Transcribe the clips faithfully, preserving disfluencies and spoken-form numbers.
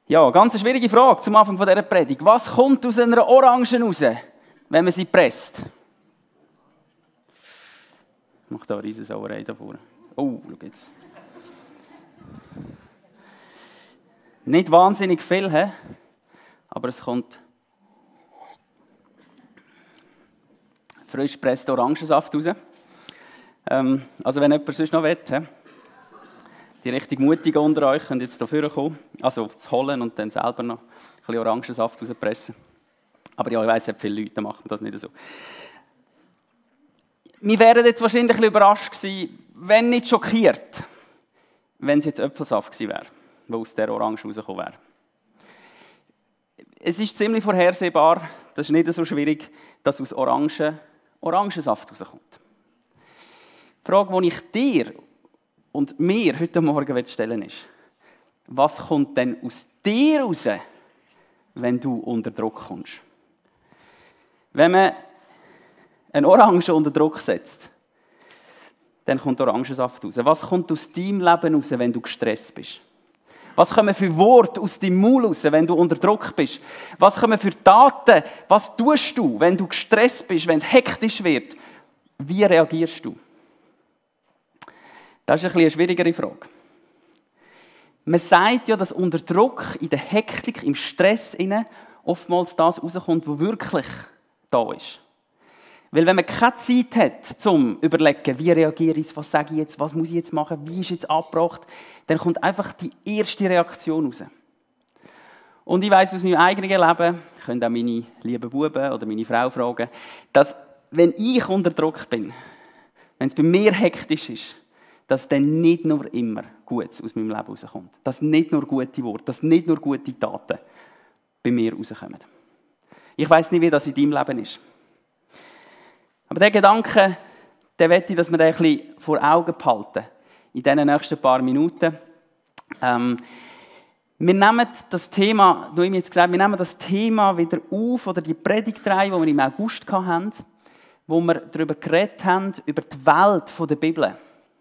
Ja, ganz eine schwierige Frage zum Anfang dieser Predigt. Was kommt aus einer Orange raus, wenn man sie presst? Ich mache da eine riesen Sauerei da vorne. Oh, schau jetzt. Nicht wahnsinnig viel, he? Aber es kommt frisch gepresster Orangensaft raus. Ähm, also wenn jemand sonst noch will, he? Die richtig Mutigen unter euch können jetzt hierher kommen, also zu holen und dann selber noch ein bisschen Orangensaft rauspressen. Aber ja, ich weiss, es hat viele Leute, machen das nicht so. Wir wären jetzt wahrscheinlich ein bisschen überrascht gewesen, wenn nicht schockiert, wenn es jetzt Äpfelsaft gewesen wäre, der aus der Orange rausgekommen wäre. Es ist ziemlich vorhersehbar, das ist nicht so schwierig, dass aus Orangen Orangensaft rauskommt. Die Frage, die ich dir und mir heute Morgen stellen will, ist, was kommt denn aus dir raus, wenn du unter Druck kommst? Wenn man eine Orange unter Druck setzt, dann kommt Orangensaft raus. Was kommt aus deinem Leben raus, wenn du gestresst bist? Was kommen für Worte aus deinem Maul raus, wenn du unter Druck bist? Was kommen für Taten? Was tust du, wenn du gestresst bist, wenn es hektisch wird? Wie reagierst du? Das ist ein bisschen eine schwierigere Frage. Man sagt ja, dass unter Druck, in der Hektik, im Stress oftmals das rauskommt, was wirklich da ist. Weil wenn man keine Zeit hat, zum zu überlegen, wie reagiere ich, was sage ich jetzt, was muss ich jetzt machen, wie ist jetzt abgebracht, dann kommt einfach die erste Reaktion raus. Und ich weiss aus meinem eigenen Leben, ich könnte auch meine lieben Buben oder meine Frau fragen, dass wenn ich unter Druck bin, wenn es bei mir hektisch ist, dass dann nicht nur immer Gutes aus meinem Leben rauskommt. Dass nicht nur gute Worte, dass nicht nur gute Taten bei mir rauskommen. Ich weiss nicht, wie das in deinem Leben ist. Aber der Gedanke, den möchte ich, dass wir den ein bisschen vor Augen behalten. In diesen nächsten paar Minuten. Ähm, wir nehmen das Thema, du hast jetzt gesagt, wir nehmen das Thema wieder auf, oder die Predigtreihe, die wir im August hatten, wo wir darüber geredet haben, über die Welt der Bibel.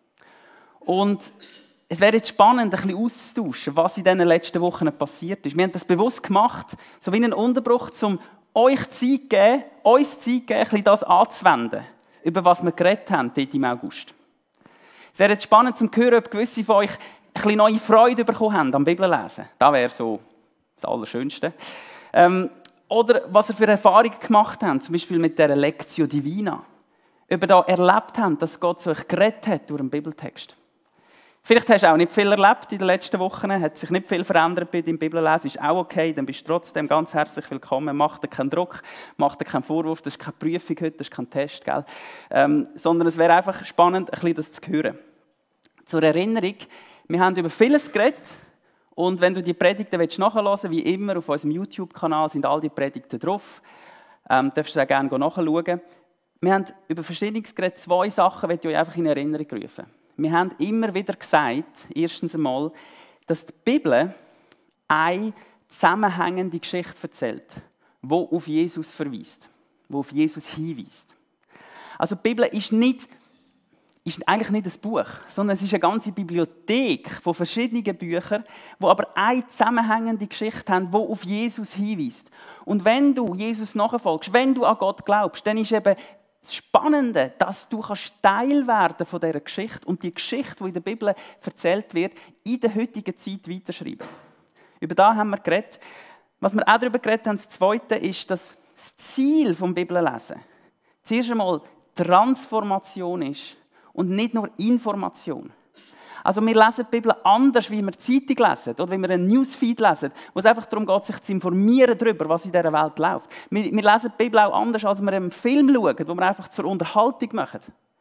Und es wäre jetzt spannend, ein bisschen auszutauschen, was in diesen letzten Wochen passiert ist. Wir haben das bewusst gemacht, so wie einen Unterbruch, um euch Zeit zu geben, uns Zeit zu geben, ein bisschen das anzuwenden, über was wir geredet haben, dort im August. Es wäre jetzt spannend zu hören, ob gewisse von euch ein bisschen neue Freude bekommen haben am Bibellesen. Das wäre so das Allerschönste. Ähm, oder was ihr für Erfahrungen gemacht habt, zum Beispiel mit dieser Lectio Divina. Ob ihr da erlebt habt, dass Gott zu euch geredet hat durch einen Bibeltext. Vielleicht hast du auch nicht viel erlebt in den letzten Wochen, hat sich nicht viel verändert bei deinem Bibellesen, ist auch okay, dann bist du trotzdem ganz herzlich willkommen. Mach dir keinen Druck, mach dir keinen Vorwurf, das ist keine Prüfung heute, das ist kein Test, gell? Ähm, sondern es wäre einfach spannend, ein bisschen das zu hören. Zur Erinnerung, wir haben über vieles geredet und wenn du die Predigten nachhören willst, wie immer, auf unserem YouTube-Kanal sind all die Predigten drauf, ähm, darfst du auch gerne nachschauen. Wir haben über Verschiedenes geredet, zwei Sachen möchte ich euch einfach in Erinnerung rufen. Wir haben immer wieder gesagt, erstens einmal, dass die Bibel eine zusammenhängende Geschichte erzählt, die auf Jesus verweist, die auf Jesus hinweist. Also die Bibel ist, nicht, ist eigentlich nicht ein Buch, sondern es ist eine ganze Bibliothek von verschiedenen Büchern, die aber eine zusammenhängende Geschichte haben, die auf Jesus hinweist. Und wenn du Jesus nachfolgst, wenn du an Gott glaubst, dann ist eben das Spannende, dass du Teil werden von dieser Geschichte und die Geschichte, die in der Bibel erzählt wird, in der heutigen Zeit weiterschreiben. Über das haben wir geredet. Was wir auch darüber geredet haben, das Zweite ist, dass das Ziel des Bibellesen zuerst einmal Transformation ist und nicht nur Information. Also wir lesen die Bibel anders, wie wir die Zeitung lesen oder wie wir einen Newsfeed lesen, wo es einfach darum geht, sich zu informieren darüber, was in dieser Welt läuft. Wir, wir lesen die Bibel auch anders, als wir einen Film schauen, wo wir einfach zur Unterhaltung machen.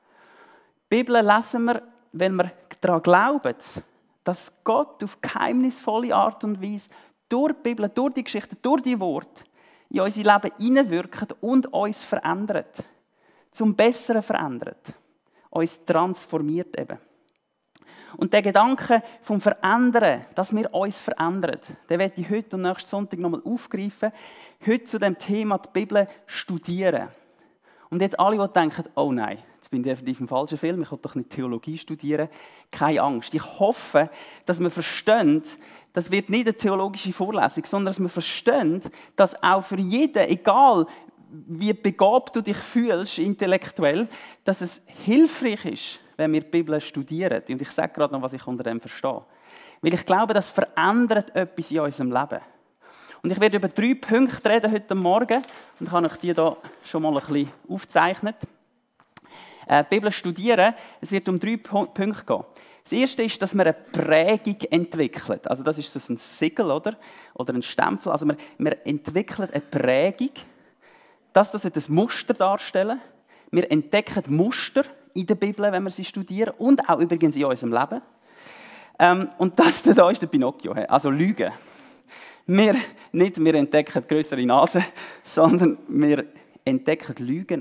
Die Bibel lesen wir, wenn wir daran glauben, dass Gott auf geheimnisvolle Art und Weise durch die Bibel, durch die Geschichte, durch die Worte in unser Leben hineinwirkt und uns verändert. Zum Besseren verändert. Uns transformiert eben. Und der Gedanke vom Verändern, dass wir uns verändern, den werde ich heute und nächsten Sonntag nochmal aufgreifen. Heute zu dem Thema die Bibel studieren. Und Und jetzt alle, die denken, oh nein, jetzt bin ich definitiv im falschen Film, ich will doch nicht Theologie studieren, keine Angst. Ich hoffe, dass wir verstehen, das wird nicht eine theologische Vorlesung, sondern dass wir verstehen, dass auch für jeden, egal wie begabt du dich fühlst, intellektuell, dass es hilfreich ist, wenn wir die Bibel studieren. Und ich sage gerade noch, was ich unter dem verstehe. Weil ich glaube, das verändert etwas in unserem Leben. Und ich werde über drei Punkte reden heute Morgen und habe euch die hier schon mal ein bisschen aufgezeichnet. Äh, die Bibel studieren, es wird um drei Punkte gehen. Das erste ist, dass man eine Prägung entwickelt. Also das ist so ein Siegel, oder? Oder ein Stempel. Also man, man entwickelt eine Prägung. Das, das wird ein Muster darstellen. Wir entdecken Muster in der Bibel, wenn wir sie studieren. Und auch übrigens in unserem Leben. Ähm, und das da ist der Pinocchio. Also Lügen. Wir, nicht, wir entdecken grössere Nase, sondern wir entdecken Lügen.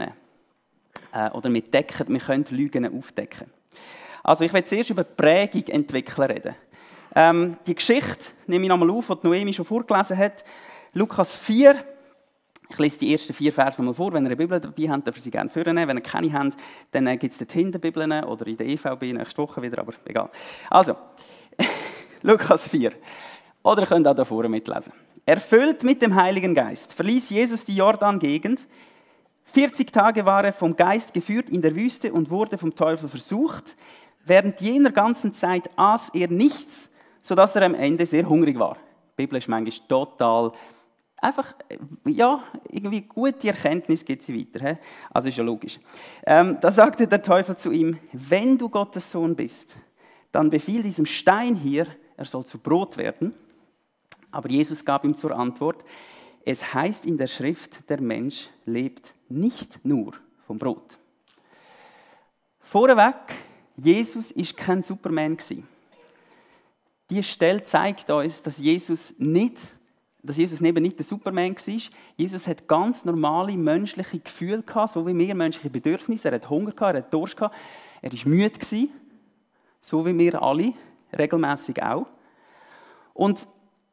Äh, oder wir, decken, wir können Lügen aufdecken. Also ich werde zuerst über die Prägung entwickeln reden. Ähm, die Geschichte nehme ich nochmal auf, die Noemi schon vorgelesen hat. Lukas vier. Ich lese die ersten vier Verse nochmal vor. Wenn ihr eine Bibel dabei habt, dürft ihr sie gerne vornehmen. Wenn ihr keine habt, dann gibt es dort hinten Bibeln oder in der E V B nächste Woche wieder, aber egal. Also, Lukas vier. Oder ihr könnt auch da vorne mitlesen. Erfüllt mit dem Heiligen Geist verließ Jesus die Jordan-Gegend. vierzig Tage war er vom Geist geführt in der Wüste und wurde vom Teufel versucht. Während jener ganzen Zeit aß er nichts, sodass er am Ende sehr hungrig war. Die Bibel ist manchmal total, einfach, ja, irgendwie gute Erkenntnis gibt sie weiter. He? Also ist ja logisch. Ähm, da sagte der Teufel zu ihm, wenn du Gottes Sohn bist, dann befiehl diesem Stein hier, er soll zu Brot werden. Aber Jesus gab ihm zur Antwort, es heißt in der Schrift, der Mensch lebt nicht nur vom Brot. Vorweg, Jesus war kein Superman. Diese Stelle zeigt uns, dass Jesus nicht, dass Jesus eben nicht der Superman war. Jesus hat ganz normale menschliche Gefühle gehabt, so wie wir menschliche Bedürfnisse. Er hat Hunger gehabt, er hat Durst gehabt, er war müde gewesen, so wie wir alle, regelmäßig auch. Und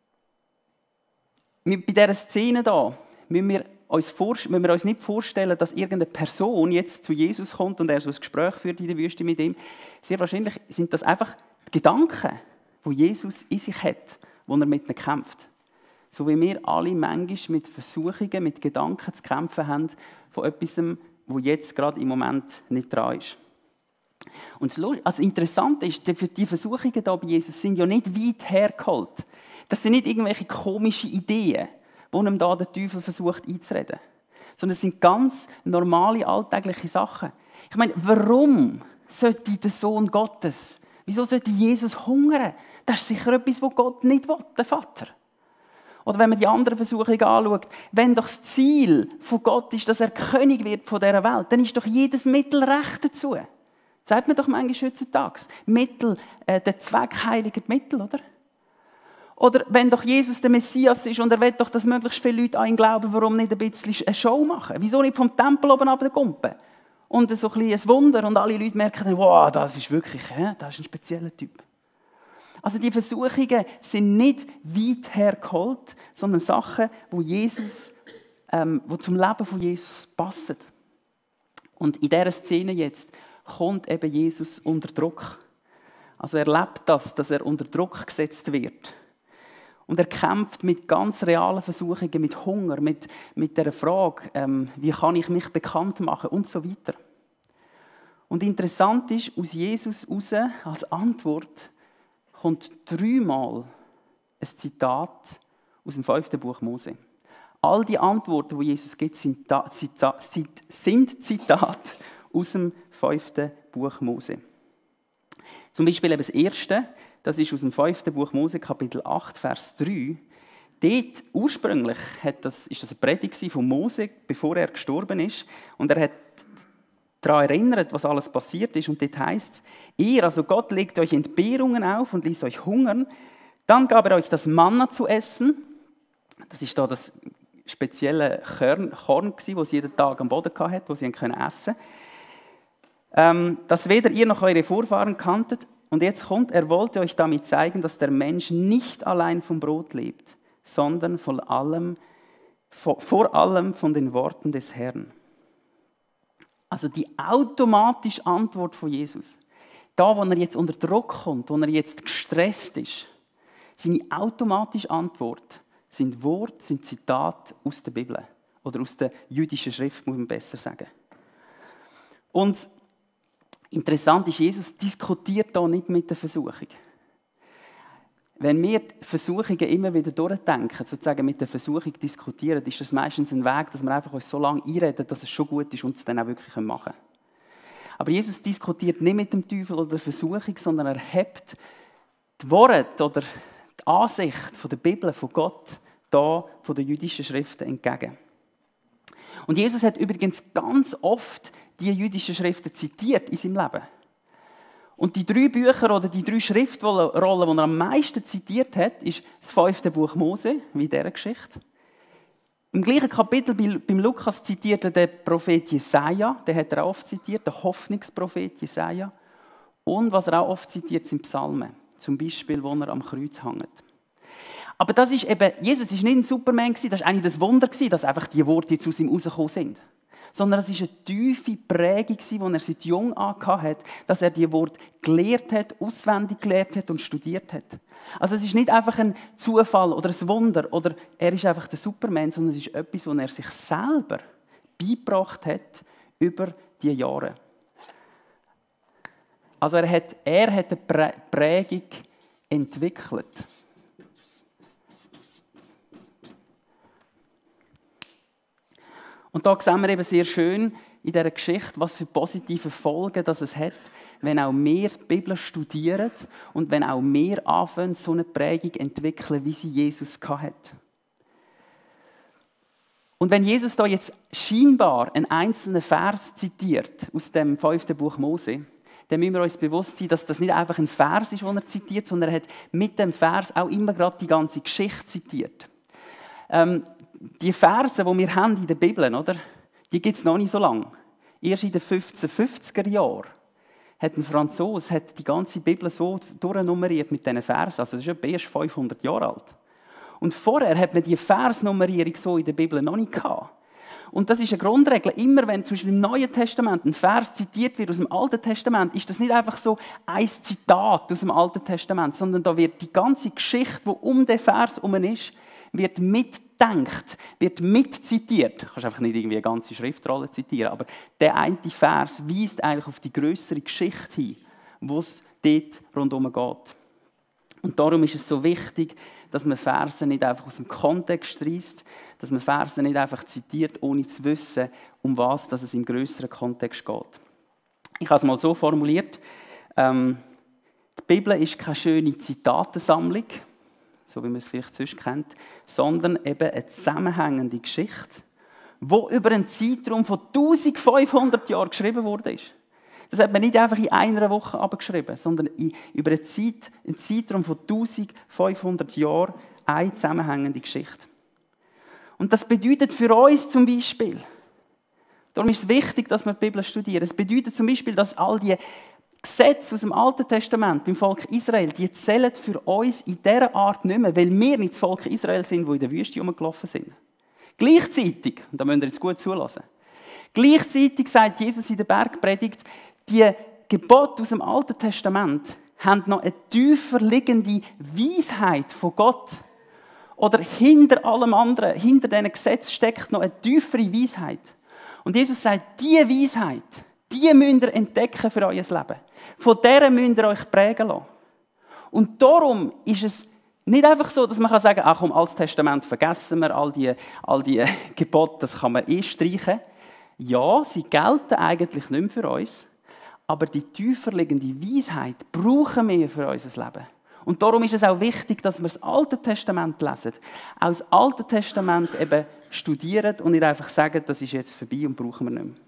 bei dieser Szene hier müssen wir, uns müssen wir uns nicht vorstellen, dass irgendeine Person jetzt zu Jesus kommt und er so ein Gespräch führt in der Wüste mit ihm. Sehr wahrscheinlich sind das einfach Gedanken, die Jesus in sich hat, wo er mit ihnen kämpft. So wie wir alle manchmal mit Versuchungen, mit Gedanken zu kämpfen haben, von etwas, das jetzt gerade im Moment nicht dran ist. Und das Interessante ist, die Versuchungen hier bei Jesus sind ja nicht weit hergeholt. Das sind nicht irgendwelche komischen Ideen, die ihm da der Teufel versucht einzureden. Sondern es sind ganz normale, alltägliche Sachen. Ich meine, warum sollte der Sohn Gottes, wieso sollte Jesus hungern? Das ist sicher etwas, was Gott nicht will, der Vater. Oder wenn man die anderen Versuchungen anschaut, wenn doch das Ziel von Gott ist, dass er König wird von dieser Welt, dann ist doch jedes Mittel recht dazu. Das sagt man doch manchmal heutzutage. Mittel, äh, der Zweck heiligt Mittel, oder? Oder wenn doch Jesus der Messias ist und er will doch, dass möglichst viele Leute an ihn glauben, warum nicht ein bisschen eine Show machen? Wieso nicht vom Tempel oben runterkumpen? Und so ein bisschen ein Wunder und alle Leute merken, wow, das ist wirklich, das ist ein spezieller Typ. Also die Versuchungen sind nicht weit hergeholt, sondern Sachen, die, Jesus, ähm, die zum Leben von Jesus passen. Und in dieser Szene jetzt kommt eben Jesus unter Druck. Also er erlebt das, dass er unter Druck gesetzt wird. Und er kämpft mit ganz realen Versuchungen, mit Hunger, mit, mit der Frage, ähm, wie kann ich mich bekannt machen und so weiter. Und interessant ist, aus Jesus heraus, als Antwort, kommt dreimal ein Zitat aus dem fünften Buch Mose. All die Antworten, die Jesus gibt, sind, Zita- sind Zitate aus dem fünften Buch Mose. Zum Beispiel eben das erste, das ist aus dem fünften Buch Mose, Kapitel acht, Vers drei. Dort ursprünglich hat das, ist das eine Predigt von Mose, bevor er gestorben ist. Und er hat daran erinnert, was alles passiert ist. Und dort heisst es, ihr, also Gott, legt euch Entbehrungen auf und ließ euch hungern. Dann gab er euch das Manna zu essen. Das ist da das spezielle Korn, Korn das sie jeden Tag am Boden hatten, das sie essen konnten. Ähm, das weder ihr noch eure Vorfahren kanntet. Und jetzt kommt, er wollte euch damit zeigen, dass der Mensch nicht allein vom Brot lebt, sondern von allem, vor, vor allem von den Worten des Herrn. Also die automatische Antwort von Jesus, da wo er jetzt unter Druck kommt, wo er jetzt gestresst ist, seine automatische Antwort sind Worte, sind Zitate aus der Bibel oder aus der jüdischen Schrift, muss man besser sagen. Und interessant ist, Jesus diskutiert da nicht mit der Versuchung. Wenn wir die Versuchungen immer wieder durchdenken, sozusagen mit der Versuchung diskutieren, ist das meistens ein Weg, dass wir einfach uns so lange einreden, dass es schon gut ist und es dann auch wirklich machen können. Aber Jesus diskutiert nicht mit dem Teufel oder der Versuchung, sondern er hebt die Worte oder die Ansicht von der Bibel, von Gott, da von den jüdischen Schriften entgegen. Und Jesus hat übrigens ganz oft die jüdischen Schriften zitiert in seinem Leben. Und die drei Bücher oder die drei Schriftrollen, die er am meisten zitiert hat, ist das fünfte Buch Mose, wie in dieser Geschichte. Im gleichen Kapitel beim Lukas zitiert er den Prophet Jesaja, den hat er auch oft zitiert, den Hoffnungsprophet Jesaja. Und was er auch oft zitiert, sind Psalmen, zum Beispiel, wo er am Kreuz hängt. Aber das ist eben, Jesus war nicht ein Superman, das war eigentlich das Wunder, dass einfach die Worte jetzt aus ihm rausgekommen sind. Sondern es war eine tiefe Prägung, die er seit jung an hatte, dass er die Worte gelehrt hat, auswendig gelehrt hat und studiert hat. Also es ist nicht einfach ein Zufall oder ein Wunder oder er ist einfach der Superman, sondern es ist etwas, was er sich selber beigebracht hat über die Jahre. Also er hat, er hat eine Prägung entwickelt. Und da sehen wir eben sehr schön in dieser Geschichte, was für positive Folgen das es hat, wenn auch wir die Bibel studieren und wenn auch wir anfangen, so eine Prägung zu entwickeln, wie sie Jesus hatte. Und wenn Jesus da jetzt scheinbar einen einzelnen Vers zitiert aus dem fünften Buch Mose, dann müssen wir uns bewusst sein, dass das nicht einfach ein Vers ist, den er zitiert, sondern er hat mit dem Vers auch immer gerade die ganze Geschichte zitiert. Ähm, Die Verse, die wir haben in der Bibel, oder, die gibt es noch nicht so lange. Erst in den fünfzehnhundertfünfziger Jahren hat ein Franzose hat die ganze Bibel so durchnummeriert mit diesen Versen. Also das ist erst fünfhundert Jahre alt. Und vorher hat man die Versnummerierung so in der Bibel noch nicht gehabt. Und das ist eine Grundregel. Immer wenn zum Beispiel im Neuen Testament ein Vers zitiert wird aus dem Alten Testament, ist das nicht einfach so ein Zitat aus dem Alten Testament, sondern da wird die ganze Geschichte, die um den Vers herum ist, wird mitgedacht, wird mitzitiert. Du kannst einfach nicht irgendwie eine ganze Schriftrolle zitieren, aber der eine Vers weist eigentlich auf die grössere Geschichte hin, wo es dort rundherum geht. Und darum ist es so wichtig, dass man Verse nicht einfach aus dem Kontext reißt, dass man Verse nicht einfach zitiert, ohne zu wissen, um was dass es im grösseren Kontext geht. Ich habe es mal so formuliert, ähm, die Bibel ist keine schöne Zitatensammlung, so wie man es vielleicht sonst kennt, sondern eben eine zusammenhängende Geschichte, die über einen Zeitraum von eintausendfünfhundert Jahren geschrieben wurde. Das hat man nicht einfach in einer Woche abgeschrieben, sondern in, über eine Zeit, einen Zeitraum von eintausendfünfhundert Jahren eine zusammenhängende Geschichte. Und das bedeutet für uns zum Beispiel, darum ist es wichtig, dass wir die Bibel studieren, es bedeutet zum Beispiel, dass all die Gesetze aus dem Alten Testament beim Volk Israel, die zählen für uns in dieser Art nicht mehr, weil wir nicht das Volk Israel sind, die in der Wüste herumgelaufen sind. Gleichzeitig, und da müsst ihr jetzt gut zulassen, gleichzeitig sagt Jesus in der Bergpredigt, die Gebote aus dem Alten Testament haben noch eine tiefer liegende Weisheit von Gott. Oder hinter allem anderen, hinter diesen Gesetzen steckt noch eine tiefere Weisheit. Und Jesus sagt, diese Weisheit, die müsst ihr entdecken für euer Leben. Von der müsst ihr euch prägen lassen. Und darum ist es nicht einfach so, dass man sagen kann, ach komm, Altes Testament vergessen wir, all die, all die Gebote, das kann man eh streichen. Ja, sie gelten eigentlich nicht mehr für uns, aber die tiefer liegende Weisheit brauchen wir für unser Leben. Und darum ist es auch wichtig, dass wir das Alte Testament lesen, auch das Alte Testament eben studieren und nicht einfach sagen, das ist jetzt vorbei und brauchen wir nicht mehr.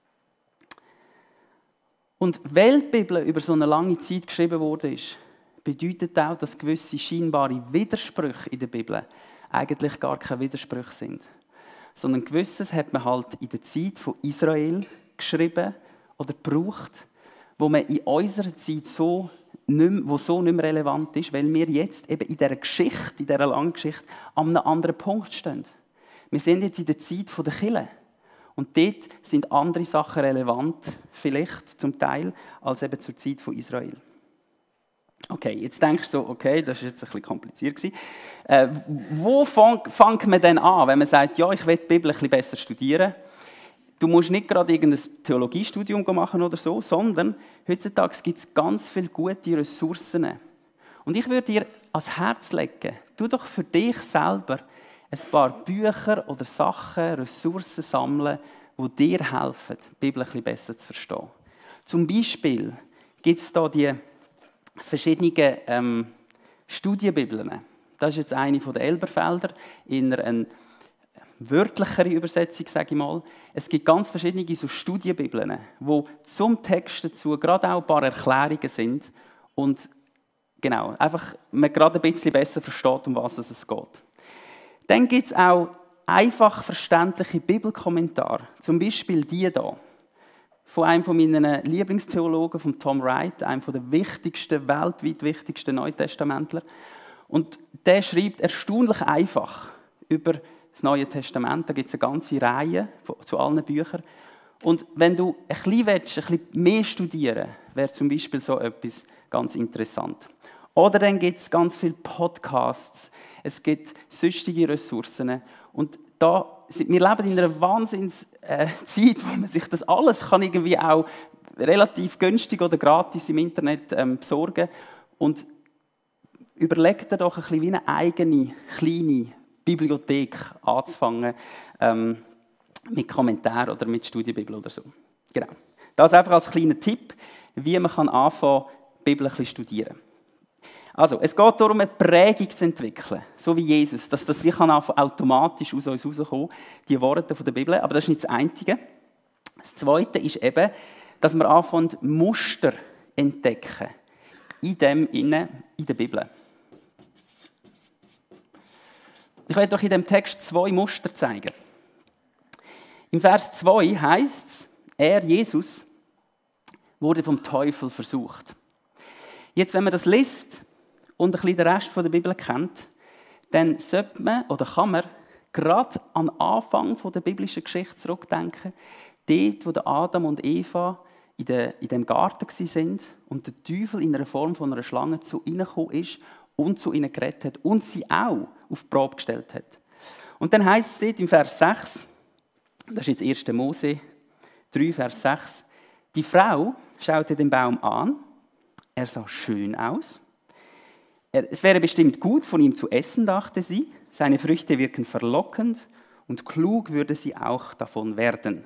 Und weil die Bibel über so eine lange Zeit geschrieben wurde, bedeutet auch, dass gewisse scheinbare Widersprüche in der Bibel eigentlich gar keine Widersprüche sind. Sondern gewisses hat man halt in der Zeit von Israel geschrieben oder gebraucht, wo man in unserer Zeit so nicht mehr, wo so nicht mehr relevant ist, weil wir jetzt eben in dieser Geschichte, in dieser langen Geschichte, an einem anderen Punkt stehen. Wir sind jetzt in der Zeit der Kirche. Und dort sind andere Sachen relevant, vielleicht zum Teil, als eben zur Zeit von Israel. Okay, jetzt denkst du so, okay, das war jetzt ein bisschen kompliziert gewesen. Äh, wo fängt man denn an, wenn man sagt, ja, ich will die Bibel ein bisschen besser studieren? Du musst nicht gerade irgendein Theologiestudium machen oder so, sondern heutzutage gibt es ganz viele gute Ressourcen. Und ich würde dir ans Herz legen, tu doch für dich selber ein paar Bücher oder Sachen, Ressourcen sammeln, die dir helfen, die Bibel ein bisschen besser zu verstehen. Zum Beispiel gibt es da die verschiedenen ähm, Studienbibeln. Das ist jetzt eine von den Elberfelder in einer wörtlichere Übersetzung, sage ich mal. Es gibt ganz verschiedene so Studienbibeln, wo zum Text dazu gerade auch ein paar Erklärungen sind und genau, einfach man gerade ein bisschen besser versteht, um was es geht. Dann gibt es auch einfach verständliche Bibelkommentare, zum Beispiel die hier. Von einem meiner Lieblingstheologen, von Tom Wright, einem der wichtigsten, weltweit wichtigsten Neutestamentler. Und der schreibt erstaunlich einfach über das Neue Testament. Da gibt es eine ganze Reihe zu allen Büchern. Und wenn du ein bisschen, willst, ein bisschen mehr studieren willst, wäre zum Beispiel so etwas ganz interessant. Oder dann gibt es ganz viele Podcasts, es gibt sonstige Ressourcen. Und da, wir leben in einer Wahnsinnszeit, äh, wo man sich das alles kann irgendwie auch relativ günstig oder gratis im Internet ähm, besorgen kann. Und überleg dir doch ein bisschen wie eine eigene, kleine Bibliothek anzufangen, ähm, mit Kommentaren oder mit Studienbibel oder so. Genau. Das einfach als kleiner Tipp, wie man kann anfangen, die Bibel ein bisschen studieren. Also, es geht darum, eine Prägung zu entwickeln, so wie Jesus, dass das wie kann automatisch aus uns herauskommen, die Worte der Bibel. Aber das ist nicht das Einzige. Das Zweite ist eben, dass wir anfangen, Muster entdecken in dem Innen, in der Bibel. Ich werde euch in dem Text zwei Muster zeigen. Im Vers zwei heißt es, er, Jesus, wurde vom Teufel versucht. Jetzt, wenn man das liest und ein bisschen den Rest der Bibel kennt, dann sollte man oder kann man gerade an den Anfang der biblischen Geschichte zurückdenken, dort, wo Adam und Eva in, de, in dem Garten waren und der Teufel in einer Form von einer Schlange zu ihnen gekommen ist und zu ihnen geredet hat und sie auch auf die Probe gestellt hat. Und dann heißt es dort im Vers sechs, das ist jetzt erster Mose drei, Vers sechs, die Frau schaute den Baum an, er sah schön aus. Es wäre bestimmt gut, von ihm zu essen, dachte sie. Seine Früchte wirken verlockend und klug würde sie auch davon werden.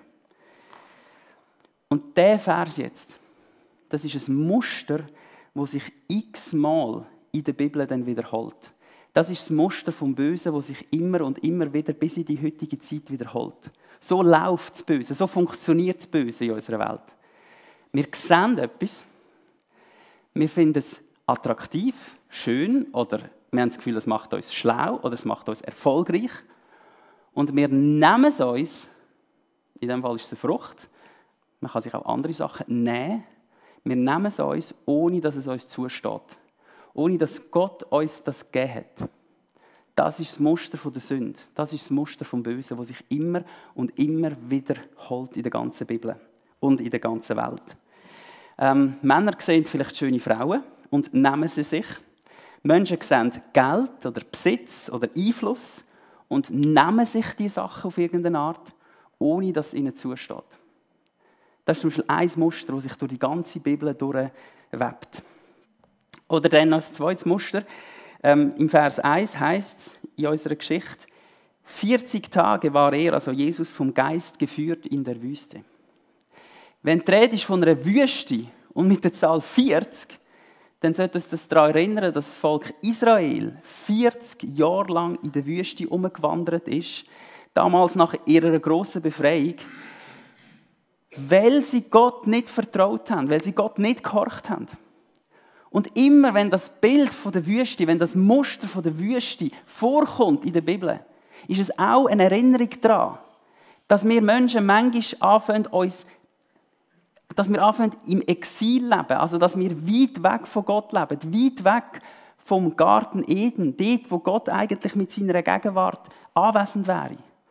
Und der Vers jetzt, das ist ein Muster, das sich x-mal in der Bibel dann wiederholt. Das ist das Muster vom Bösen, das sich immer und immer wieder bis in die heutige Zeit wiederholt. So läuft das Böse, so funktioniert das Böse in unserer Welt. Wir sehen etwas, wir finden es attraktiv, schön oder wir haben das Gefühl, es macht uns schlau oder es macht uns erfolgreich. Und wir nehmen es uns, in diesem Fall ist es eine Frucht, man kann sich auch andere Sachen nehmen, wir nehmen es uns, ohne dass es uns zusteht. Ohne dass Gott uns das gegeben hat. Das ist das Muster der Sünde. Das ist das Muster vom Bösen, das sich immer und immer wiederholt in der ganzen Bibel und in der ganzen Welt. Ähm, Männer sehen vielleicht schöne Frauen und nehmen sie sich. Menschen sehen Geld oder Besitz oder Einfluss und nehmen sich die Sachen auf irgendeine Art, ohne dass es ihnen zusteht. Das ist zum Beispiel ein Muster, das sich durch die ganze Bibel durchwebt. Oder dann noch das zweite Muster. Ähm, Im Vers eins heißt es in unserer Geschichte, vierzig Tage war er, also Jesus, vom Geist geführt in der Wüste. Wenn die Rede ist von einer Wüste und mit der Zahl vierzig, dann sollte uns das daran erinnern, dass das Volk Israel vierzig Jahre lang in der Wüste umgewandert ist, damals nach ihrer grossen Befreiung, weil sie Gott nicht vertraut haben, weil sie Gott nicht gehorcht haben. Und immer, wenn das Bild von der Wüste, wenn das Muster von der Wüste vorkommt in der Bibel, ist es auch eine Erinnerung daran, dass wir Menschen manchmal anfangen, uns dass wir anfangen im Exil leben, also dass wir weit weg von Gott leben, weit weg vom Garten Eden, dort, wo Gott eigentlich mit seiner Gegenwart anwesend wäre.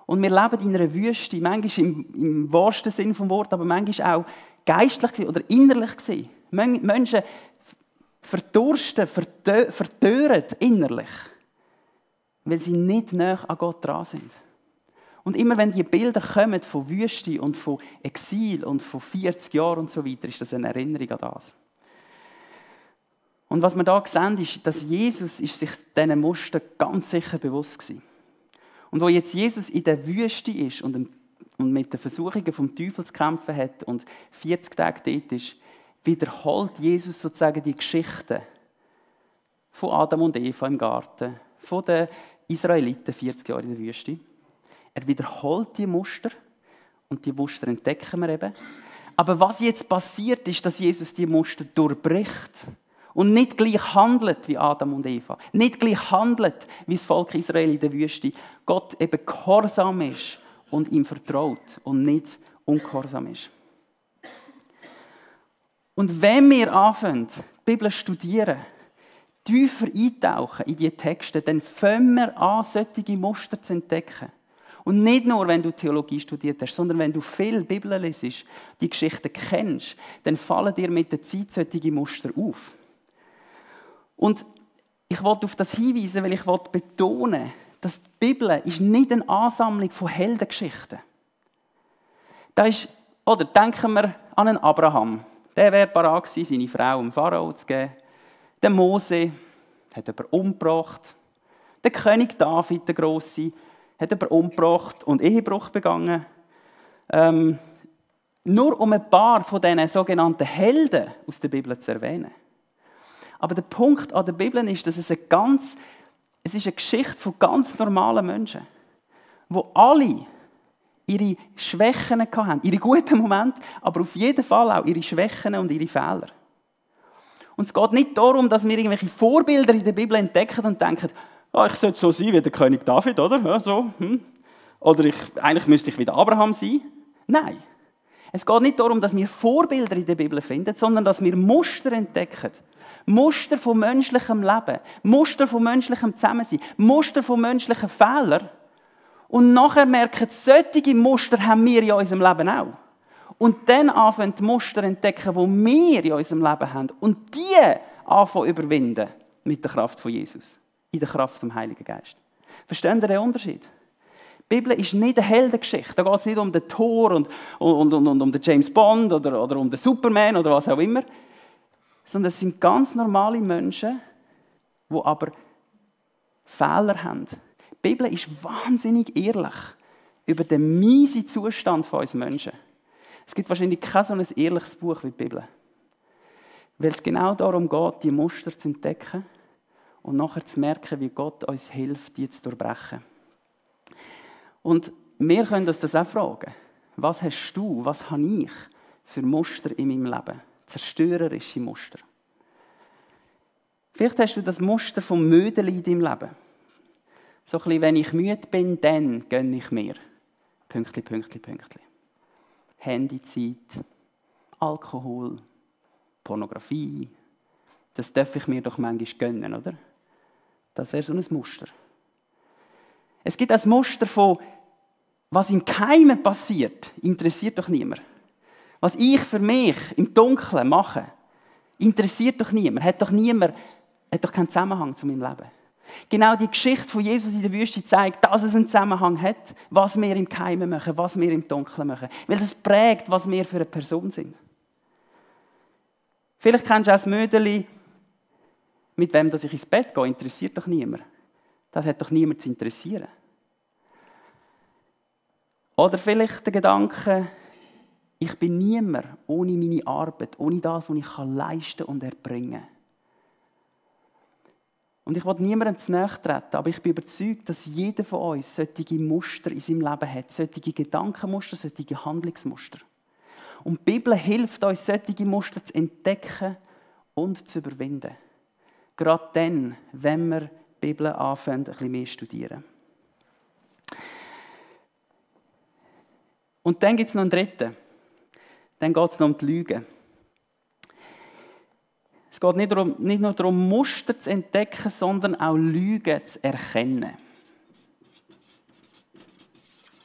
Und wir leben in einer Wüste, manchmal im, im wahrsten Sinn des Wortes, aber manchmal auch geistlich oder innerlich gewesen. Menschen verdursten, verdö- vertören innerlich, weil sie nicht näher an Gott dran sind. Und immer wenn die Bilder kommen von Wüste und von Exil und von vierzig Jahren und so weiter, ist das eine Erinnerung an das. Und was wir da sehen, ist, dass Jesus ist sich diesen Muster ganz sicher bewusst war. Und wo jetzt Jesus in der Wüste ist und mit den Versuchungen vom Teufel zu kämpfen hat und vierzig Tage dort ist, wiederholt Jesus sozusagen die Geschichte von Adam und Eva im Garten, von den Israeliten vierzig Jahre in der Wüste. Er wiederholt die Muster und die Muster entdecken wir eben. Aber was jetzt passiert, ist, dass Jesus die Muster durchbricht und nicht gleich handelt wie Adam und Eva. Nicht gleich handelt wie das Volk Israel in der Wüste. Gott eben gehorsam ist und ihm vertraut und nicht ungehorsam ist. Und wenn wir anfangen, die Bibel zu studieren, tiefer eintauchen in diese Texte, dann fangen wir an, solche Muster zu entdecken. Und nicht nur, wenn du Theologie studiert hast, sondern wenn du viel Bibel liest, die Geschichten kennst, dann fallen dir mit der Zeit solche Muster auf. Und ich wollte auf das hinweisen, weil ich wollte betonen, dass die Bibel ist nicht eine Ansammlung von Heldengeschichten. Da ist, oder denken wir an einen Abraham. Der wäre bereit gewesen, seine Frau dem Pharao zu geben. Der Mose hat jemanden umgebracht. Der König David, der Grosse, hat jemanden umgebracht und Ehebruch begangen. Ähm, nur um ein paar von diesen sogenannten Helden aus der Bibel zu erwähnen. Aber der Punkt an der Bibel ist, dass es eine ganz, es ist eine Geschichte von ganz normalen Menschen, wo alle ihre Schwächen hatten, ihre guten Momente, aber auf jeden Fall auch ihre Schwächen und ihre Fehler. Und es geht nicht darum, dass wir irgendwelche Vorbilder in der Bibel entdecken und denken, oh, ich sollte so sein wie der König David, oder? Ja, so, hm. Oder ich, eigentlich müsste ich wie der Abraham sein. Nein. Es geht nicht darum, dass wir Vorbilder in der Bibel finden, sondern dass wir Muster entdecken. Muster von menschlichem Leben, Muster von menschlichem Zusammensein, Muster von menschlichen Fehlern. Und nachher merken, solche Muster haben wir in unserem Leben auch. Und dann anfangen die Muster entdecken, die wir in unserem Leben haben. Und die anfangen überwinden mit der Kraft von Jesus. In der Kraft vom Heiligen Geist. Verstehen Sie den Unterschied? Die Bibel ist nicht eine Heldengeschichte. Da geht es nicht um den Thor und, und, und, und um den James Bond oder, oder um den Superman oder was auch immer. Sondern es sind ganz normale Menschen, die aber Fehler haben. Die Bibel ist wahnsinnig ehrlich über den miesen Zustand von uns Menschen. Es gibt wahrscheinlich kein so ein ehrliches Buch wie die Bibel. Weil es genau darum geht, die Muster zu entdecken und nachher zu merken, wie Gott uns hilft, die zu durchbrechen. Und wir können uns das auch fragen. Was hast du, was habe ich für Muster in meinem Leben? Zerstörerische Muster. Vielleicht hast du das Muster vom Mödeli in deinem Leben. So ein bisschen, wenn ich müde bin, dann gönne ich mir. Pünktli, Pünktli, Pünktli. Handyzeit, Alkohol, Pornografie. Das darf ich mir doch manchmal gönnen, oder? Das wäre so ein Muster. Es gibt ein Muster von, was im Geheimen passiert, interessiert doch niemand. Was ich für mich im Dunkeln mache, interessiert doch niemand, hat doch niemand, hat doch keinen Zusammenhang zu meinem Leben. Genau die Geschichte von Jesus in der Wüste zeigt, dass es einen Zusammenhang hat, was wir im Geheimen machen, was wir im Dunkeln machen. Weil das prägt, was wir für eine Person sind. Vielleicht kennst du auch das Mödeli, mit wem ich ins Bett gehe, interessiert doch niemand. Das hat doch niemand zu interessieren. Oder vielleicht der Gedanke, ich bin niemand ohne meine Arbeit, ohne das, was ich leisten und erbringen kann. Und ich will niemandem zu nahe treten, aber ich bin überzeugt, dass jeder von uns solche Muster in seinem Leben hat, solche Gedankenmuster, solche Handlungsmuster. Und die Bibel hilft uns, solche Muster zu entdecken und zu überwinden. Gerade dann, wenn wir die Bibel anfangen, ein bisschen mehr studieren. Und dann gibt es noch einen dritten. Dann geht es noch um die Lüge. Es geht nicht, darum, nicht nur darum, Muster zu entdecken, sondern auch Lügen zu erkennen.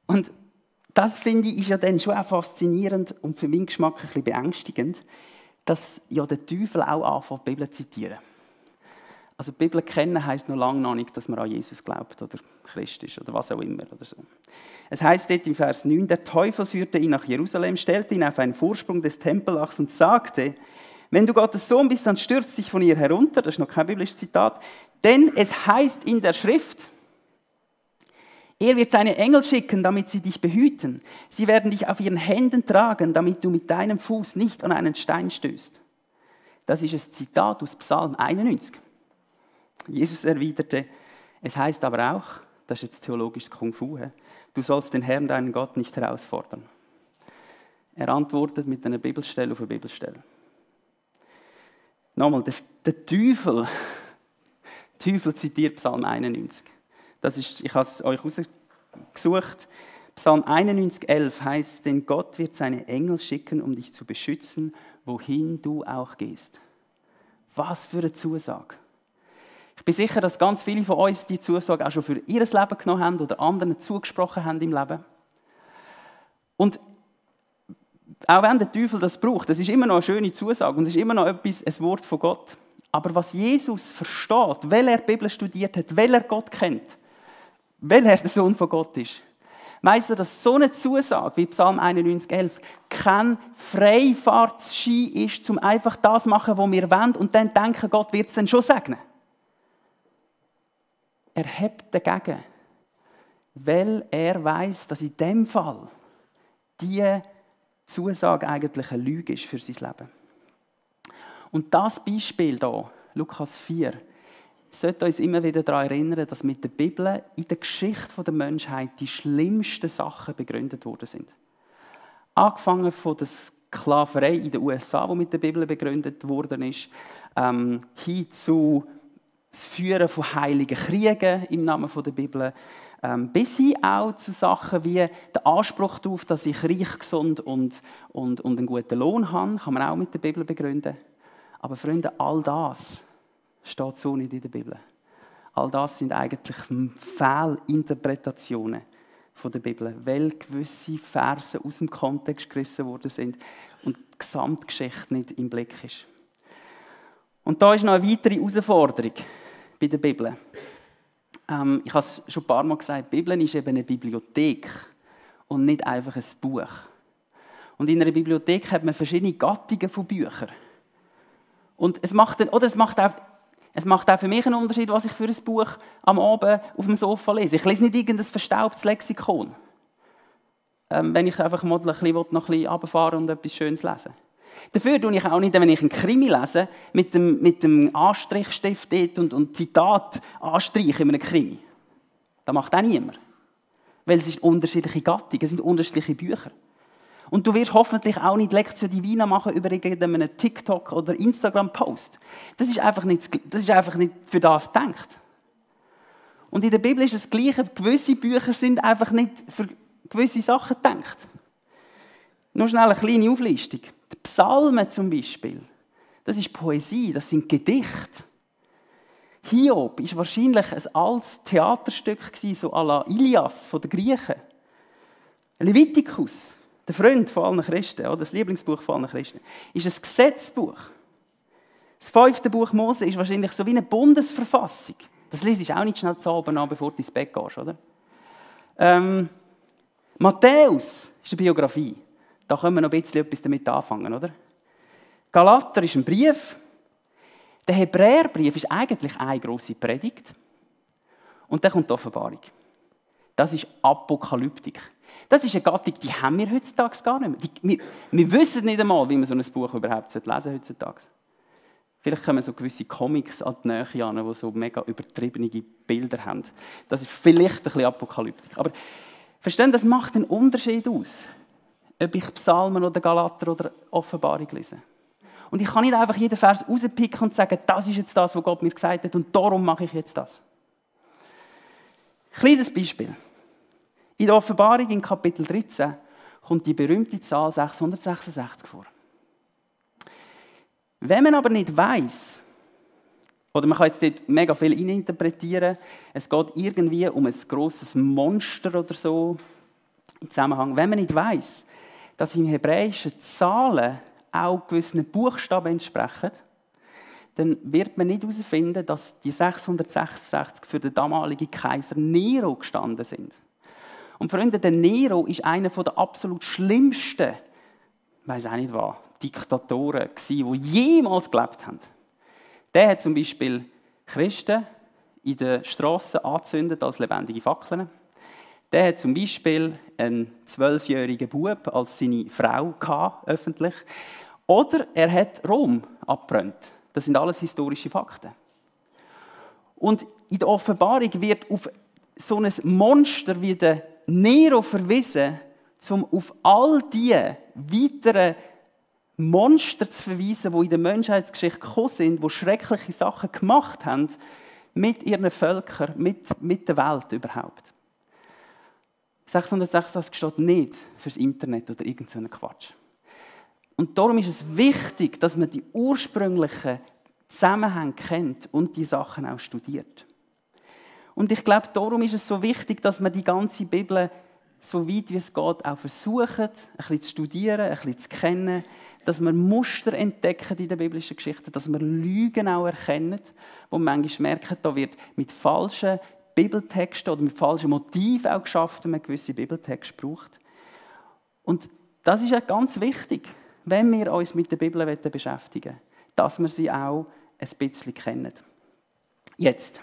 Und das, finde ich, ist ja dann schon auch faszinierend und für meinen Geschmack ein bisschen beängstigend, dass ja der Teufel auch anfängt, die Bibel zu zitieren. Also die Bibel kennen heisst noch lange noch nicht, dass man an Jesus glaubt oder Christ ist oder was auch immer. Oder so. Es heißt dort im Vers neun, der Teufel führte ihn nach Jerusalem, stellte ihn auf einen Vorsprung des Tempeldachs und sagte, wenn du Gottes Sohn bist, dann stürz dich von ihr herunter. Das ist noch kein biblisches Zitat. Denn es heißt in der Schrift, er wird seine Engel schicken, damit sie dich behüten. Sie werden dich auf ihren Händen tragen, damit du mit deinem Fuß nicht an einen Stein stößt. Das ist ein Zitat aus Psalm einundneunzig. Jesus erwiderte, es heißt aber auch, das ist jetzt theologisches Kung Fu, du sollst den Herrn, deinen Gott, nicht herausfordern. Er antwortet mit einer Bibelstelle auf eine Bibelstelle. Nochmal, der, der Teufel, der Teufel zitiert Psalm einundneunzig. Das ist, ich habe es euch rausgesucht. Psalm einundneunzig, elf heißt, denn Gott wird seine Engel schicken, um dich zu beschützen, wohin du auch gehst. Was für eine Zusage. Ich bin sicher, dass ganz viele von uns die Zusage auch schon für ihr Leben genommen haben oder anderen zugesprochen haben im Leben. Und auch wenn der Teufel das braucht, das ist immer noch eine schöne Zusage und es ist immer noch etwas, ein Wort von Gott. Aber was Jesus versteht, weil er die Bibel studiert hat, weil er Gott kennt, weil er der Sohn von Gott ist, weiss er, dass so eine Zusage wie Psalm einundneunzig, elf kein Freifahrtschein ist, um einfach das zu machen, was wir wollen und dann denken, Gott wird es dann schon segnen. Er hebt dagegen, weil er weiss, dass in dem Fall diese Zusage eigentlich eine Lüge ist für sein Leben. Und das Beispiel hier, Lukas vier, sollte uns immer wieder daran erinnern, dass mit der Bibel in der Geschichte der Menschheit die schlimmsten Sachen begründet worden sind. Angefangen von der Sklaverei in den U S A, die mit der Bibel begründet worden ist, ähm, hin zu das Führen von heiligen Kriegen im Namen der Bibel, ähm, bis hin auch zu Sachen wie der Anspruch darauf, dass ich reich, gesund und, und, und einen guten Lohn habe, kann man auch mit der Bibel begründen. Aber Freunde, all das steht so nicht in der Bibel. All das sind eigentlich Fehlinterpretationen von der Bibel, weil gewisse Verse aus dem Kontext gerissen worden sind und die Gesamtgeschichte nicht im Blick ist. Und da ist noch eine weitere Herausforderung bei der Bibel. Ähm, ich habe es schon ein paar Mal gesagt, die Bibel ist eben eine Bibliothek und nicht einfach ein Buch. Und in einer Bibliothek hat man verschiedene Gattungen von Büchern. Und es macht, oder es macht auch Es macht auch für mich einen Unterschied, was ich für ein Buch am Abend auf dem Sofa lese. Ich lese nicht irgendein verstaubtes Lexikon. Ähm, wenn ich einfach mal ein bisschen, noch ein bisschen runterfahren und etwas Schönes lesen. Dafür tue ich auch nicht, wenn ich einen Krimi lese, mit dem, mit dem Anstrichstift dort und, und Zitat anstreichen in einem Krimi. Das macht auch niemand. Weil es sind unterschiedliche Gattungen, es sind unterschiedliche Bücher. Und du wirst hoffentlich auch nicht Lectio Divina machen über irgendeinen TikTok- oder Instagram-Post. Das ist einfach nicht, das ist einfach nicht für das gedacht. Und in der Bibel ist das Gleiche. Gewisse Bücher sind einfach nicht für gewisse Sachen gedacht. Nur schnell eine kleine Auflistung. Die Psalmen zum Beispiel, das ist Poesie, das sind Gedichte. Hiob war wahrscheinlich ein altes Theaterstück, so à la Ilias von den Griechen. Levitikus, der Freund von allen Christen, oder das Lieblingsbuch von allen Christen, ist ein Gesetzbuch. Das fünfte Buch Mose ist wahrscheinlich so wie eine Bundesverfassung. Das liest du auch nicht schnell zu Abend an, bevor du ins Bett gehst, oder? Ähm, Matthäus ist eine Biografie. Da können wir noch ein bisschen etwas damit anfangen, oder? Galater ist ein Brief. Der Hebräerbrief ist eigentlich eine grosse Predigt. Und dann kommt die Offenbarung. Das ist Apokalyptik. Das ist eine Gattung, die haben wir heutzutage gar nicht mehr. Die, wir, wir wissen nicht einmal, wie man so ein Buch überhaupt lesen sollte heutzutage. Vielleicht kommen so gewisse Comics an die Nähe an, die so mega übertriebene Bilder haben. Das ist vielleicht ein bisschen Apokalyptik. Aber verstehen, das macht einen Unterschied aus, ob ich Psalmen oder Galater oder Offenbarung lese. Und ich kann nicht einfach jeden Vers rauspicken und sagen, das ist jetzt das, was Gott mir gesagt hat und darum mache ich jetzt das. Kleines Beispiel. In der Offenbarung in Kapitel dreizehn kommt die berühmte Zahl sechshundertsechsundsechzig vor. Wenn man aber nicht weiss, oder man kann jetzt dort mega viel interpretieren, es geht irgendwie um ein grosses Monster oder so, im Zusammenhang. Wenn man nicht weiss, dass im Hebräischen Zahlen auch gewissen Buchstaben entsprechen, dann wird man nicht herausfinden, dass die sechshundertsechsundsechzig für den damaligen Kaiser Nero gestanden sind. Und Freunde, der Nero ist einer der absolut schlimmsten, ich weiss auch nicht was, Diktatoren gewesen, die jemals gelebt haben. Der hat zum Beispiel Christen in den Strassen angezündet als lebendige Fackeln. Der hat zum Beispiel einen zwölfjährigen Bub als seine Frau gehabt, öffentlich. Oder er hat Rom abbrennt. Das sind alles historische Fakten. Und in der Offenbarung wird auf so ein Monster wie der Nero verwiesen, um auf all die weiteren Monster zu verweisen, die in der Menschheitsgeschichte gekommen sind, die schreckliche Sachen gemacht haben mit ihren Völkern, mit, mit der Welt überhaupt. sechshundertsechsundsechzig steht nicht fürs Internet oder irgendeinen Quatsch. Und darum ist es wichtig, dass man die ursprünglichen Zusammenhänge kennt und die Sachen auch studiert. Und ich glaube, darum ist es so wichtig, dass man die ganze Bibel so weit wie es geht auch versucht, ein bisschen zu studieren, ein bisschen zu kennen, dass wir Muster entdecken in der biblischen Geschichte, dass wir Lügen auch erkennen, wo man manchmal merkt, da wird mit falschen Bibeltexten oder mit falschen Motiven auch geschafft, wenn man gewisse Bibeltexte braucht. Und das ist ja ganz wichtig, wenn wir uns mit der Bibel beschäftigen wollen, dass wir sie auch ein bisschen kennen. Jetzt.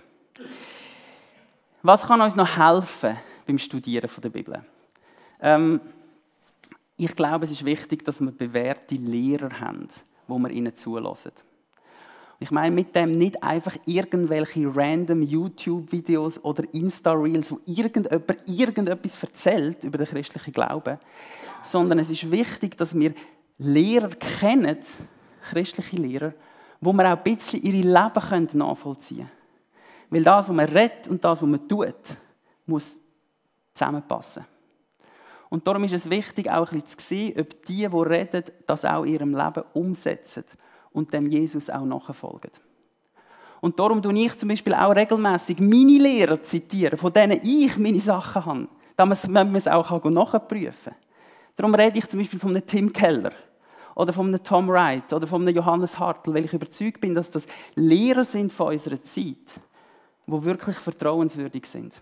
Was kann uns noch helfen beim Studieren der Bibel? Ähm, ich glaube, es ist wichtig, dass wir bewährte Lehrer haben, wo wir ihnen zulassen. Ich meine mit dem nicht einfach irgendwelche random YouTube-Videos oder Insta-Reels, wo irgendjemand irgendetwas erzählt über den christlichen Glauben, sondern es ist wichtig, dass wir Lehrer kennen, christliche Lehrer, wo wir auch ein bisschen ihre Leben nachvollziehen können. Weil das, was man redet und das, was man tut, muss zusammenpassen. Und darum ist es wichtig, auch ein bisschen zu sehen, ob die, die reden, das auch in ihrem Leben umsetzen und dem Jesus auch nachfolgen. Und darum tue ich zum Beispiel auch regelmässig meine Lehrer zitieren, von denen ich meine Sachen habe, damit man es auch nachprüfen kann. Darum rede ich zum Beispiel von einem Tim Keller oder von einem Tom Wright oder von einem Johannes Hartl, weil ich überzeugt bin, dass das Lehrer sind von unserer Zeit, die wirklich vertrauenswürdig sind.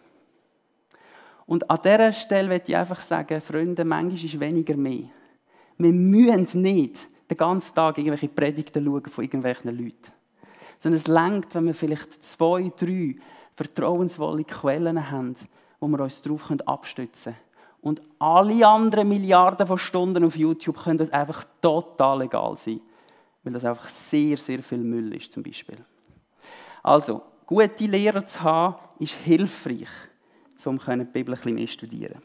Und an dieser Stelle möchte ich einfach sagen, Freunde, manchmal ist weniger mehr. Wir müssen nicht den ganzen Tag irgendwelche Predigten schauen von irgendwelchen Leuten. Sondern es reicht, wenn wir vielleicht zwei, drei vertrauensvolle Quellen haben, wo wir uns darauf abstützen können. Und alle anderen Milliarden von Stunden auf YouTube können uns einfach total egal sein. Weil das einfach sehr, sehr viel Müll ist, zum Beispiel. Also, gute Lehrer zu haben, ist hilfreich, um die Bibel ein bisschen mehr zu studieren.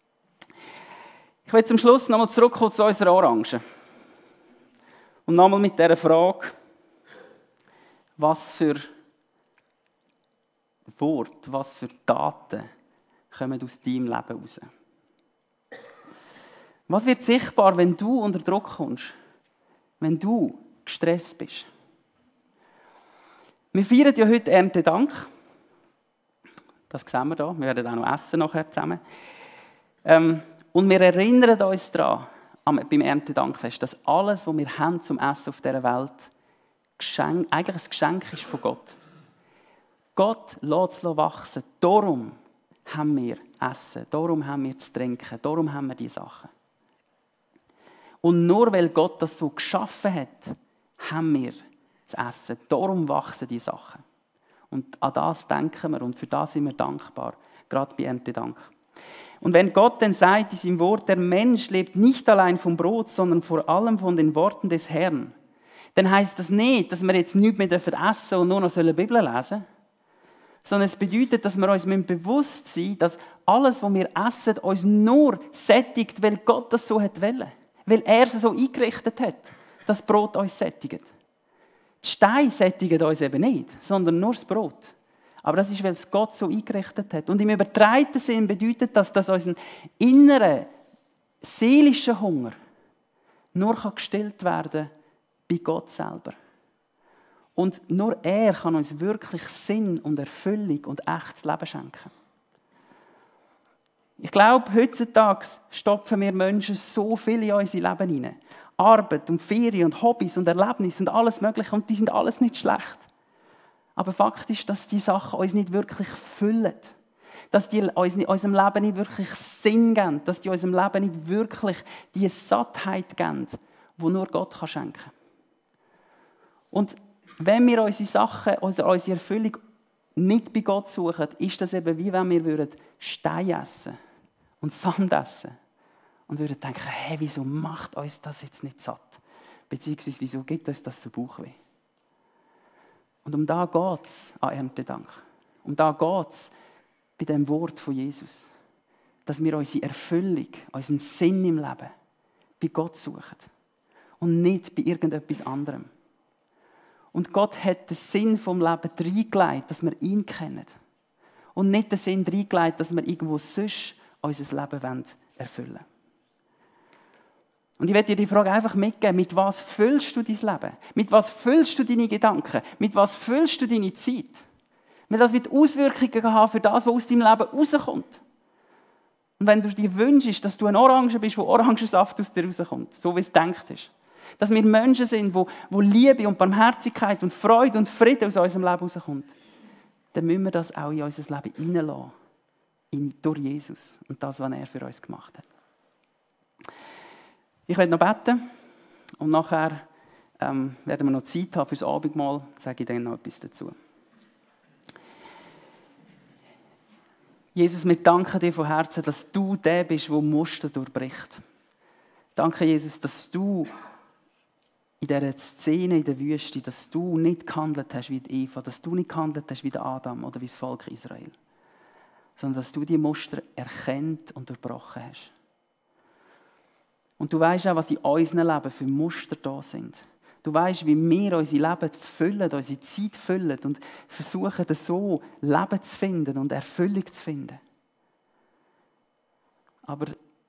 Ich will zum Schluss nochmal zurückkommen zu unserer Orange. Und nochmal mit dieser Frage, was für Worte, was für Daten kommen aus deinem Leben raus? Was wird sichtbar, wenn du unter Druck kommst? Wenn du gestresst bist? Wir feiern ja heute Erntedank. Das sehen wir hier. Wir werden auch noch essen nachher zusammen. Ähm, und wir erinnern uns daran, beim Erntedankfest, dass alles, was wir haben zum Essen auf dieser Welt, Geschenk, eigentlich ein Geschenk ist von Gott. Gott lässt es wachsen. Darum haben wir Essen, darum haben wir zu trinken, darum haben wir diese Sachen. Und nur weil Gott das so geschaffen hat, haben wir zu essen. Darum wachsen die Sachen. Und an das denken wir und für das sind wir dankbar, gerade bei Erntedank. Und wenn Gott dann sagt in seinem Wort, der Mensch lebt nicht allein vom Brot, sondern vor allem von den Worten des Herrn, dann heisst das nicht, dass wir jetzt nichts mehr essen dürfen und nur noch die Bibel lesen sollen, sondern es bedeutet, dass wir uns bewusst sein müssen, dass alles, was wir essen, uns nur sättigt, weil Gott das so wollte. Weil er es so eingerichtet hat, dass das Brot uns sättigt. Die Steine sättigen uns eben nicht, sondern nur das Brot. Aber das ist, weil es Gott so eingerichtet hat. Und im übertragenen Sinn bedeutet das, dass unser innerer, seelischer Hunger nur gestillt werden kann bei Gott selber. Und nur er kann uns wirklich Sinn und Erfüllung und echtes Leben schenken. Ich glaube, heutzutage stopfen wir Menschen so viel in unser Leben hinein. Arbeit und Ferien und Hobbys und Erlebnisse und alles Mögliche. Und die sind alles nicht schlecht. Aber Fakt ist, dass die Sachen uns nicht wirklich füllen. Dass die uns in unserem Leben nicht wirklich Sinn geben. Dass die unserem Leben nicht wirklich die Sattheit geben, die nur Gott schenken kann. Und wenn wir unsere Sachen, unsere Erfüllung nicht bei Gott suchen, ist das eben wie wenn wir Stein essen und Sand essen und würden denken, hey, wieso macht uns das jetzt nicht satt? Beziehungsweise, wieso gibt uns das der Bauchweh? Und um da geht es an Erntedank. Um da geht es bei dem Wort von Jesus. Dass wir unsere Erfüllung, unseren Sinn im Leben bei Gott suchen. Und nicht bei irgendetwas anderem. Und Gott hat den Sinn vom Leben reingelegt, dass wir ihn kennen. Und nicht den Sinn reingelegt, dass wir irgendwo sonst unser Leben erfüllen wollen. Und ich werde dir die Frage einfach mitgeben, mit was füllst du dein Leben? Mit was füllst du deine Gedanken? Mit was füllst du deine Zeit? Weil das wird Auswirkungen haben für das, was aus deinem Leben rauskommt. Und wenn du dir wünschst, dass du ein Orange bist, wo Orangensaft aus dir rauskommt, so wie es gedacht ist, dass wir Menschen sind, wo, wo Liebe und Barmherzigkeit und Freude und Frieden aus unserem Leben rauskommt, dann müssen wir das auch in unser Leben hineinlassen. In, durch Jesus und das, was er für uns gemacht hat. Ich werde noch beten und nachher ähm, werden wir noch Zeit haben für das Abendmahl. Sage ich dann noch etwas dazu. Jesus, wir danken dir von Herzen, dass du der bist, der Muster durchbricht. Danke, Jesus, dass du in dieser Szene in der Wüste, dass du nicht gehandelt hast wie die Eva, dass du nicht gehandelt hast wie der Adam oder wie das Volk Israel, sondern dass du die Muster erkannt und durchbrochen hast. Und du weißt auch, was in unserem Leben für Muster da sind. Du weißt, wie wir unser Leben füllen, unsere Zeit füllen und versuchen, so Leben zu finden und Erfüllung zu finden. Aber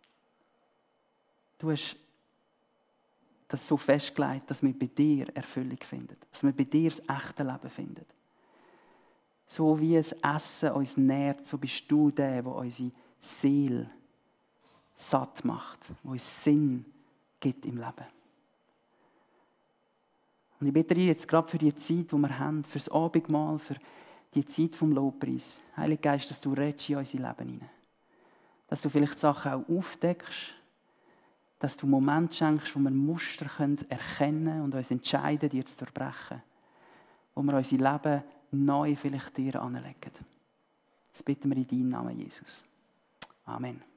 du hast das so festgelegt, dass wir bei dir Erfüllung finden. Dass wir bei dir das echte Leben finden. So wie das Essen uns nährt, so bist du der, der unsere Seele satt macht, der uns Sinn gibt im Leben. Und ich bitte dich jetzt gerade für die Zeit, die wir haben, für das Abendmahl, für die Zeit vom Lobpreis, Heiliger Geist, dass du redest in unser Leben hinein. Dass du vielleicht Sachen auch aufdeckst, dass du Momente schenkst, wo wir Muster erkennen können und uns entscheiden, dir zu durchbrechen. Wo wir unser Leben neu vielleicht dir anlegen. Das bitten wir in deinem Namen, Jesus. Amen.